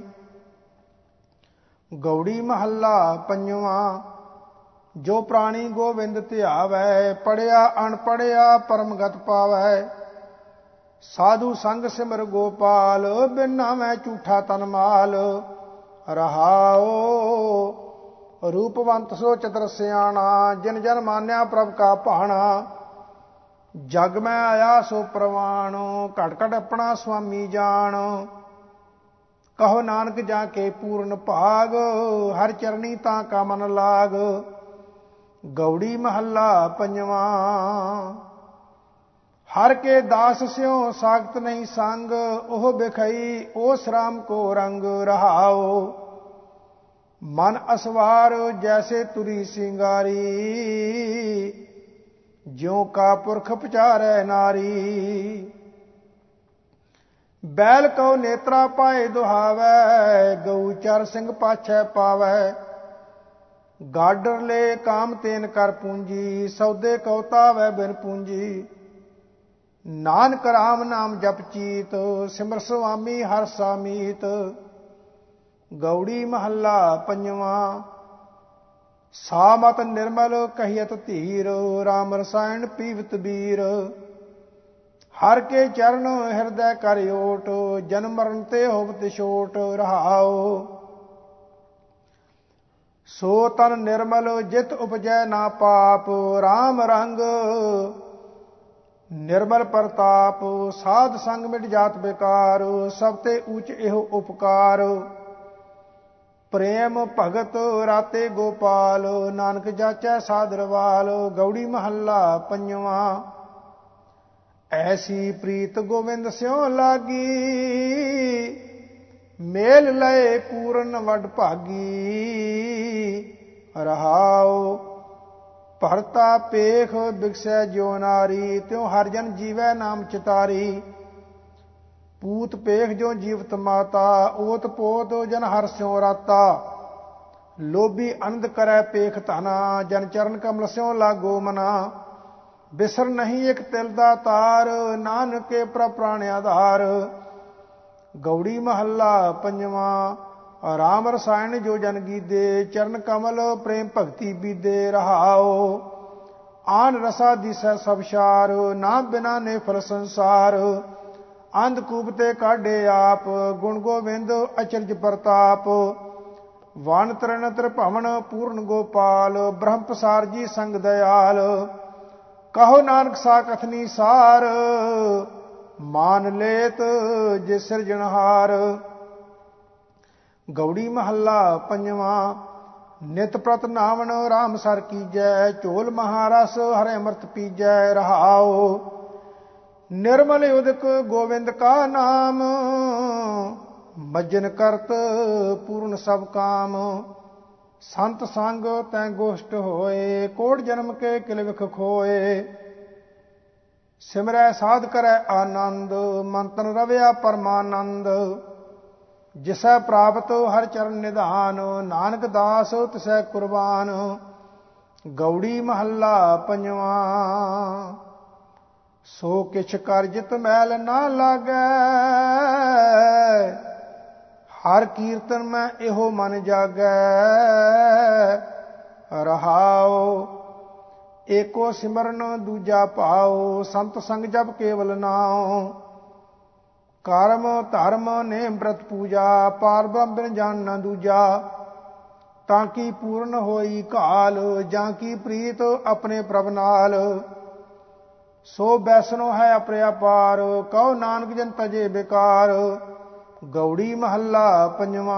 ਗੌੜੀ ਮਹੱਲਾ ਪੰਜਵਾਂ। ਜੋ ਪ੍ਰਾਣੀ ਗੋਵਿੰਦ ਧਿਆਵੈ, ਪੜਿਆ ਅਣਪੜਿਆ ਪਰਮਗਤ ਪਾਵੈ। ਸਾਧੂ ਸੰਗ ਸਿਮਰ ਗੋਪਾਲ, ਬਿਨ ਨਾਮੈ ਝੂਠਾ ਤਨ ਮਾਲ। ਰਹਾਓ ਰੂਪਵੰਤ ਸੋ ਚਤਰ ਸਿਆਣਾ, ਜਿਨ ਜਨ ਮਾਨਿਆ ਪ੍ਰਭ ਕਾ ਭਾਣਾ। ਜਗ ਮੈਂ ਆਇਆ ਸੋ ਪ੍ਰਵਾਣ, ਘਟ ਘਟ ਆਪਣਾ ਸੁਆਮੀ ਜਾਣ। ਕਹੋ ਨਾਨਕ ਜਾ ਕੇ ਪੂਰਨ ਭਾਗ, ਹਰ ਚਰਨੀ ਤਾਂ ਕਾ ਮਨ ਲਾਗ। ਗੌੜੀ ਮਹੱਲਾ ਪੰਜਵਾਂ। ਹਰ ਕੇ ਦਾਸ ਸਿਉ ਸਾਖਤ ਨਹੀਂ ਸੰਗ, ਉਹ ਬਿਖਈ ਉਸ ਰਾਮ ਕੋ ਰੰਗ। ਰਹਾਓ ਮਨ ਅਸਵਾਰ ਜੈਸੇ ਤੁਰੀ ਸਿੰਗਾਰੀ, ਜਿਉ ਕਾ ਪੁਰਖ ਪਚਾਰੈ ਨਾਰੀ। ਬੈਲ ਕਉ ਨੇਤਰਾ ਪਾਏ ਦੁਹਾਵੈ, ਗਊ ਚਰ ਸਿੰਘ ਪਾਛੈ ਪਾਵੈ। ਗਾਡਰ ਲੈ ਕਾਮ ਤੇਨ ਕਰ ਪੂੰਜੀ, ਸੌਦੇ ਕਉ ਤਾਵੈ ਬਿਨ ਪੂੰਜੀ। ਨਾਨਕ ਰਾਮ ਨਾਮ ਜਪ ਚੀਤ, ਸਿਮਰ ਸੁਆਮੀ ਹਰ ਸਾਮੀਤ। ਗੌੜੀ ਮਹੱਲਾ ਪੰਜਵਾਂ। ਸਾਮਤ ਨਿਰਮਲ ਕਹੀਅਤ ਧੀਰ, ਰਾਮ ਰਸਾਇਣ ਪੀਵਤ ਬੀਰ। ਹਰ ਕੇ ਚਰਨ ਹਿਰਦੈ ਕਰ ਓਟ, ਜਨਮ ਮਰਨ ਤੇ ਹੋਵਤ ਛੋਟ। ਰਹਾਓ ਸੋ ਤਨ ਨਿਰਮਲ ਜਿਤ ਉਪਜੈ ਨਾ ਪਾਪ, ਰਾਮ ਰੰਗ ਨਿਰਮਲ ਪ੍ਰਤਾਪ। ਸਾਧ ਸੰਗ ਮਿਟ ਜਾਤ ਬੇਕਾਰ, ਸਭ ਤੇ ਊਚ ਇਹੋ ਉਪਕਾਰ। ਪ੍ਰੇਮ ਭਗਤ ਰਾਤੇ ਗੋਪਾਲ, ਨਾਨਕ ਜਾਚੈ ਸਾਦਰਵਾਲ। ਗੌੜੀ ਮਹੱਲਾ ਪੰਜਵਾਂ। ਐਸੀ ਪ੍ਰੀਤ ਗੋਵਿੰਦ ਸਿਉ ਲਾਗੀ, ਮੇਲ ਲਏ ਪੂਰਨ ਵਡ ਭਾਗੀ। ਰਹਾਉ ਭਰਤਾ ਪੇਖ ਬਿਗਸੈ ਜਿਉ ਨਾਰੀ, ਤਿਉ ਹਰ ਜਨ ਜੀਵੈ ਨਾਮ ਚਿਤਾਰੀ। ਪੂਤ ਪੇਖ ਜੋ ਜੀਵਤ ਮਾਤਾ, ਓਤ ਪੋਤ ਜਨ ਹਰ ਸਿਉ ਰਾਤਾ। ਲੋਭੀ ਅਨੰਦ ਕਰੈ ਪੇਖ ਧਨਾ, ਜਨ ਚਰਨ ਕਮਲ ਸਿਉ ਲਾਗੋ ਮਨਾ। ਬਿਸਰ ਨਹੀਂ ਇਕ ਤਿਲ ਦਾ ਤਾਰ, ਨਾਨਕੇ ਪ੍ਰਭ ਪ੍ਰਾਣ ਆਧਾਰ। ਗੌੜੀ ਮਹੱਲਾ ਪੰਜਵਾਂ। ਰਾਮ ਰਸਾਇਣ ਜੋ ਜਨ ਗੀਦੇ, ਚਰਨ ਕਮਲ ਪ੍ਰੇਮ ਭਗਤੀ ਬੀਦੇ। ਰਹਾਓ ਆਨ ਰਸਾ ਦਿਸੈ ਸਭ ਸ਼ਾਰ, ਨਾ ਬਿਨਾ ਨੇ ਫਲ ਸੰਸਾਰ। ਅੰਧ ਕੂਪ ਤੇ ਕਾਢੇ ਆਪ, ਗੁਣ ਗੋਵਿੰਦ ਅਚਰਜ ਪ੍ਰਤਾਪ। ਵਣ ਤ੍ਰਿਣ ਤ੍ਰਿਭਵਨ ਪੂਰਨ ਗੋਪਾਲ, ਬ੍ਰਹਮ ਪਸਾਰ ਜੀ ਸੰਗ ਦਇਆਲ। ਕਹੋ ਨਾਨਕ ਸਾ ਕਥਨੀ ਸਾਰ, ਮਾਨ ਲੇਤ ਜੇ ਸਿਰਜਣਹਾਰ। ਗੌੜੀ ਮਹੱਲਾ ਪੰਜਵਾਂ। ਨਿਤ ਪ੍ਰਤ ਨਾਵਣ ਰਾਮ ਸਰ ਕੀਜੈ, ਝੋਲ ਮਹਾਰਸ ਹਰਿ ਅੰਮ੍ਰਿਤ ਪੀਜੈ। ਰਹਾਓ ਨਿਰਮਲ ਉਦਕ ਗੋਵਿੰਦ ਕਾ ਨਾਮ, ਮੱਜਨ ਕਰਤ ਪੂਰਨ ਸਭ ਕਾਮ। ਸੰਤ ਸੰਗ ਤੈ ਗੋਸ਼ਟ ਹੋਏ, ਕੋਟ ਜਨਮ ਕੇ ਕਿਲ ਵਿਖ ਖੋਏ। ਸਿਮਰੈ ਸਾਧ ਕਰੈ ਆਨੰਦ, ਮਨ ਤਨ ਰਵਿਆ ਪਰਮਾਨੰਦ। ਜਿਸੈ ਪ੍ਰਾਪਤ ਹਰ ਚਰਨ ਨਿਧਾਨ, ਨਾਨਕ ਦਾਸ ਤਿਸੈ ਕੁਰਬਾਨ। ਗੌੜੀ ਮਹੱਲਾ ਪੰਜਵਾਂ। ਸੋ ਕਿਛ ਕਰ ਜਿਤ ਮੈਲ ਨਾ ਲਾਗੈ, ਹਰ ਕੀਰਤਨ ਮੈਂ ਇਹੋ ਮਨ ਜਾਗੈ ਰਹਾਉ। ਏਕੋ ਸਿਮਰਨ ਦੂਜਾ ਭਾਉ, ਸੰਤ ਸੰਗ ਜਪ ਕੇਵਲ ਨਾਉ। ਕਰਮ ਧਰਮ ਨੇਮ ਬ੍ਰਤ ਪੂਜਾ, ਪਾਰ ਬ੍ਰਹਮ ਬਿਨ ਜਾਣ ਨਾ ਦੂਜਾ। ਤਾਂ ਕੀ ਪੂਰਨ ਹੋਈ ਕਾਲ, ਜਾਂ ਕੀ ਪ੍ਰੀਤ ਆਪਣੇ ਪ੍ਰਭ ਨਾਲ। ਸੋ ਬੈਸਨੋ ਹੈ ਅਪਰਿਆ ਪਾਰ, ਕਹੋ ਨਾਨਕ ਜਨ ਤਜੇ ਬੇਕਾਰ। ਗੌੜੀ ਮਹੱਲਾ ਪੰਜਵਾਂ।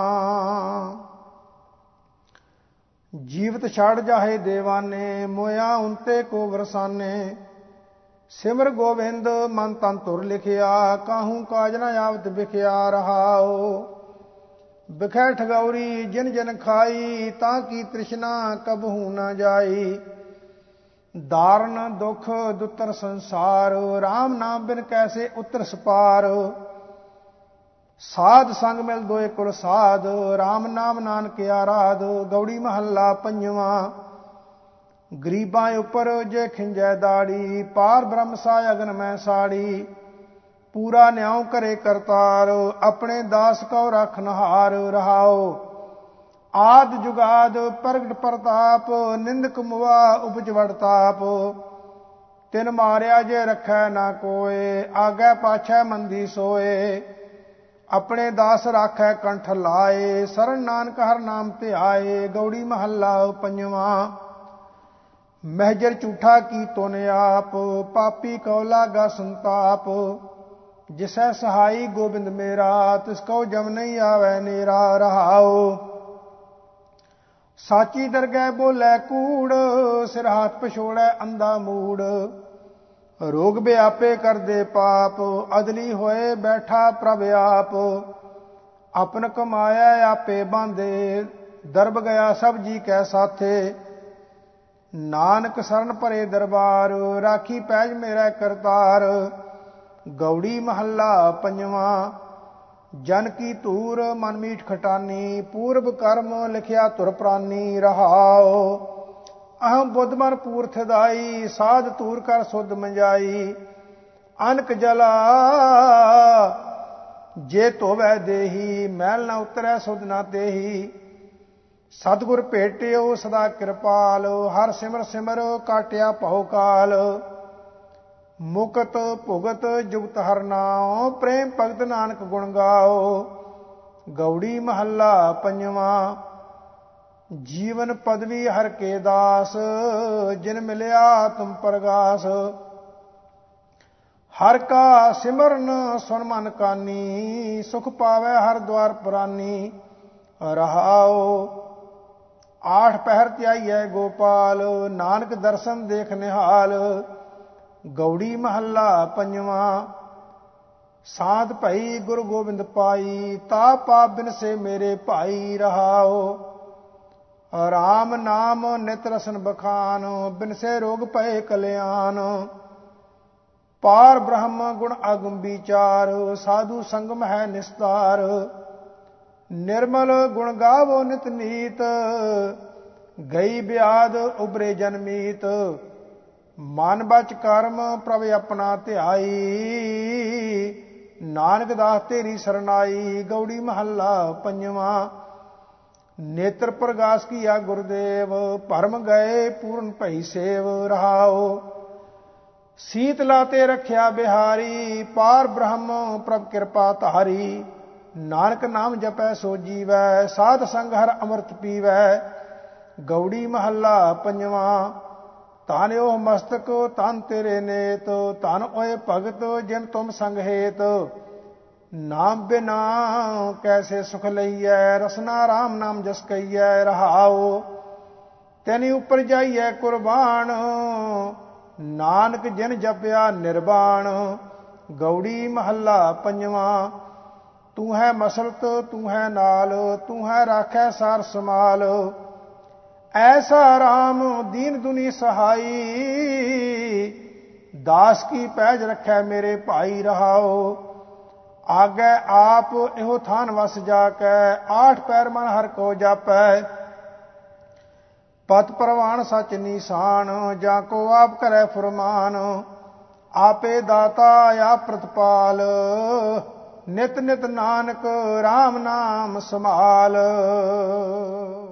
ਜੀਵਤ ਛੜ ਜਾਹੇ ਦੇਵਾਨੇ, ਮੋਇਆ ਉਨਤੇ ਕੋ ਵਰਸਾਨੇ। ਸਿਮਰ ਗੋਬਿੰਦ ਮਨ ਤਨ ਤੁਰ ਲਿਖਿਆ, ਕਾਹੂ ਕਾਜ ਨ ਆਵਤ ਵਿਖਿਆ ਰਹਾਉ। ਬਿਖੈ ਠਗੌਰੀ ਜਿਨ ਜਿਨ ਖਾਈ, ਤਾਂ ਕੀ ਤ੍ਰਿਸ਼ਨਾ ਕਬਹੂ ਨ ਜਾਈ। ਦਾਰਨ ਦੁਖ ਦੁਤਰ ਸੰਸਾਰ, ਰਾਮ ਨਾਮ ਬਿਨ ਕੈਸੇ ਉਤਰ ਸਪਾਰ। ਸਾਧ ਸੰਗ ਮਿਲ ਦੋਏ ਕੁਲ ਸਾਧ, ਰਾਮ ਨਾਮ ਨਾਨਕ ਆਰਾਧ। ਗੌੜੀ ਮਹੱਲਾ ਪੰਜਵਾਂ। ਗਰੀਬਾਂ ਉੱਪਰ ਜੇ ਖਿੰਜੈ ਦਾੜੀ, ਪਾਰ ਬ੍ਰਹਮ ਸਾ ਅਗਨ ਮੈਂ ਸਾੜੀ। ਪੂਰਾ ਨਿਆਉ ਕਰੇ ਕਰਤਾਰ, ਆਪਣੇ ਦਾਸ ਕਉ ਰਖਨਹਾਰ ਰਹਾਉ। ਆਦ ਜੁਗਾਦ ਪ੍ਰਗਟ ਪ੍ਰਤਾਪ, ਨਿੰਦਕ ਮੁਆ ਉਪਜ ਵਡਤਾਪ। ਤਿਨ ਮਾਰਿਆ ਜੇ ਰੱਖੈ ਨਾ ਕੋਏ, ਆਗੈ ਪਾਛੈ ਮੰਦੀ ਸੋਏ। ਆਪਣੇ ਦਾਸ ਰਾਖੈ ਕੰਠ ਲਾਏ, ਸਰਨ ਨਾਨਕ ਹਰ ਨਾਮ ਧਿਆਏ। ਗੌੜੀ ਮਹੱਲਾ ਪੰਜਵਾਂ। ਮਹਿਜਰ ਝੂਠਾ ਕੀ ਤੁਨ ਆਪ, ਪਾਪੀ ਕਉ ਲਾਗਾ ਸੰਤਾਪ। ਜਿਸੈ ਸਹਾਈ ਗੋਬਿੰਦ ਮੇਰਾ, ਤਿਸ ਕਉ ਜਮ ਨਹੀਂ ਆਵੈ ਨੇਰਾ ਰਹਾਉ। ਸਾਚੀ ਦਰਗਹਿ ਬੋਲੇ ਕੂੜ, ਸਿਰ ਹੱਥ ਪਛੋੜੈ ਅੰਧਾ ਮੂੜ। ਰੋਗ ਵਿਆਪੇ ਕਰਦੇ ਪਾਪ, ਅਦਲੀ ਹੋਏ ਬੈਠਾ ਪ੍ਰਭ ਆਪ। ਆਪਨ ਕਮਾਇਆ ਆਪੇ ਬਾਂਧੇ, ਦਰਬ ਗਿਆ ਸਭ ਜੀ ਕੈ ਸਾਥੇ। ਨਾਨਕ ਸਰਨ ਭਰੇ ਦਰਬਾਰ, ਰਾਖੀ ਪੈਜ ਮੇਰਾ ਕਰਤਾਰ। ਗੌੜੀ ਮਹੱਲਾ ਪੰਜਵਾਂ। ਜਨ ਕੀ ਧੂਰ ਮਨ ਮੀਠ ਖਟਾਨੀ, ਪੂਰਬ ਕਰਮ ਲਿਖਿਆ ਧੁਰ ਪ੍ਰਾਨੀ ਰਹਾਉ। ਅਹੰ ਬੁੱਧ ਮਨ ਪੂਰਥ ਦਾਈ, ਸਾਧ ਧੂਰ ਕਰ ਸੁਧ ਮੰਜਾਈ। ਅਨਕ ਜਲਾ ਜੇ ਧੋਵੈ ਦੇਹੀ, ਮੈਲ ਨਾ ਉਤਰੈ ਸੁਧ ਨਾ ਤੇਹੀ। ਸਤਿਗੁਰ ਭੇਟਿਓ ਸਦਾ ਕਿਰਪਾਲ, ਹਰ ਸਿਮਰ ਸਿਮਰ ਕਾਟਿਆ ਭਉ ਕਾਲ। ਮੁਕਤ ਭੁਗਤ ਜੁਗਤ ਹਰ ਨਾਉ, ਪ੍ਰੇਮ ਭਗਤ ਨਾਨਕ ਗੁਣ ਗਾਓ। ਗੌੜੀ ਮਹੱਲਾ ਪੰਜਵਾਂ। ਜੀਵਨ ਪਦਵੀ ਹਰ ਕੇ ਦਾਸ, ਜਿਨ ਮਿਲਿਆ ਤੁਮ ਪ੍ਰਗਾਸ। ਹਰ ਕਾ ਸਿਮਰਨ ਸੁਨ ਮਨ ਕਾਨੀ, ਸੁਖ ਪਾਵੈ ਹਰ ਦੁਆਰ ਪੁਰਾਨੀ ਰਹਾਉ। ਆਠ ਪਹਿਰ ਧਿਆਈਐ ਗੋਪਾਲ, ਨਾਨਕ ਦਰਸ਼ਨ ਦੇਖ ਨਿਹਾਲ। ਗੌੜੀ ਮਹੱਲਾ ਪੰਜਵਾਂ। ਸਾਧ ਭਈ ਗੁਰੂ ਗੋਬਿੰਦ ਪਾਈ, ਤਾ ਪਾਪ ਬਿਨਸੇ ਮੇਰੇ ਭਾਈ ਰਹਾਉ। ਰਾਮ ਨਾਮ ਨਿਤ ਰਸਨ ਬਖਾਨ, ਬਿਨਸੇ ਰੋਗ ਪਏ ਕਲਿਆਣ। ਪਾਰ ਬ੍ਰਹਮ ਗੁਣ ਅਗਮ ਵਿਚਾਰ, ਸਾਧੂ ਸੰਗਮ ਹੈ ਨਿਸਤਾਰ। ਨਿਰਮਲ ਗੁਣ ਗਾਵੋ ਨਿਤ ਨੀਤ, ਗਈ ਬਿਆਦ ਉਬਰੇ ਜਨਮੀਤ। ਮਨ ਬਚ ਕਰਮ ਪ੍ਰਭ ਆਪਣਾ ਧਿਆਈ, ਨਾਨਕ ਦਾਸ ਤੇਰੀ ਸਰਨਾਈ। ਗੌੜੀ ਮਹੱਲਾ ਪੰਜਵਾਂ। ਨੇਤਰ ਪ੍ਰਗਾਸ ਕੀਆ ਗੁਰਦੇਵ, ਭਰਮ ਗਏ ਪੂਰਨ ਭਈ ਸੇਵ ਰਹਾਉ। ਸੀਤ ਲਾਤੇ ਰੱਖਿਆ ਬਿਹਾਰੀ, ਪਾਰ ਬ੍ਰਹਮ ਪ੍ਰਭ ਕਿਰਪਾ ਧਾਰੀ। ਨਾਨਕ ਨਾਮ ਜਪੈ ਸੋ ਜੀਵੈ, ਸਾਧ ਸੰਗ ਹਰ ਅੰਮ੍ਰਿਤ ਪੀਵੈ। ਗੌੜੀ ਮਹੱਲਾ ਪੰਜਵਾਂ। ਧਨ ਉਹ ਮਸਤਕ ਤਨ ਤੇਰੇ ਨੇਤ, ਧਨ ਓਏ ਭਗਤ ਜਿਨ ਤੁਮ ਸੰਗ ਹੇਤ। ਨਾਮ ਬਿਨਾ ਕੈਸੇ ਸੁਖ ਲਈਐ, ਰਸਨਾ ਰਾਮ ਨਾਮ ਜਸ ਕਈਐ ਰਹਾਉ। ਤੈਨੀ ਉੱਪਰ ਜਾਈਐ ਕੁਰਬਾਨ, ਨਾਨਕ ਜਿਨ ਜਪਿਆ ਨਿਰਵਾਣ। ਗੌੜੀ ਮਹੱਲਾ ਪੰਜਵਾਂ। ਤੂੰ ਹੈ ਮਸਲਤ ਤੂੰ ਹੈ ਨਾਲ, ਤੂੰ ਹੈ ਰਾਖੈ ਸਾਰ ਸਮਾਲ। ਐਸਾ ਰਾਮ ਦੀਨ ਦੁਨੀ ਸਹਾਈ, ਦਾਸ ਕੀ ਪੈਜ ਰੱਖੈ ਮੇਰੇ ਭਾਈ ਰਹਾਉ। ਆਗੈ ਆਪ ਇਹੋ ਥਾਨ ਵਸ ਜਾ ਕੈ, ਆਠ ਪੈਰ ਮਨ ਹਰ ਕੋ ਜਾਪੈ। ਪਤ ਪ੍ਰਵਾਨ ਸਚ ਨੀਸਾਨ, ਜਾਂ ਕੋ ਆਪ ਕਰੈ ਫੁਰਮਾਨ। ਆਪੇ ਦਾਤਾ ਆਪ ਪ੍ਰਤਪਾਲ, ਨਿਤ ਨਿਤ ਨਾਨਕ RAM ਨਾਮ ਸਮਾਲ।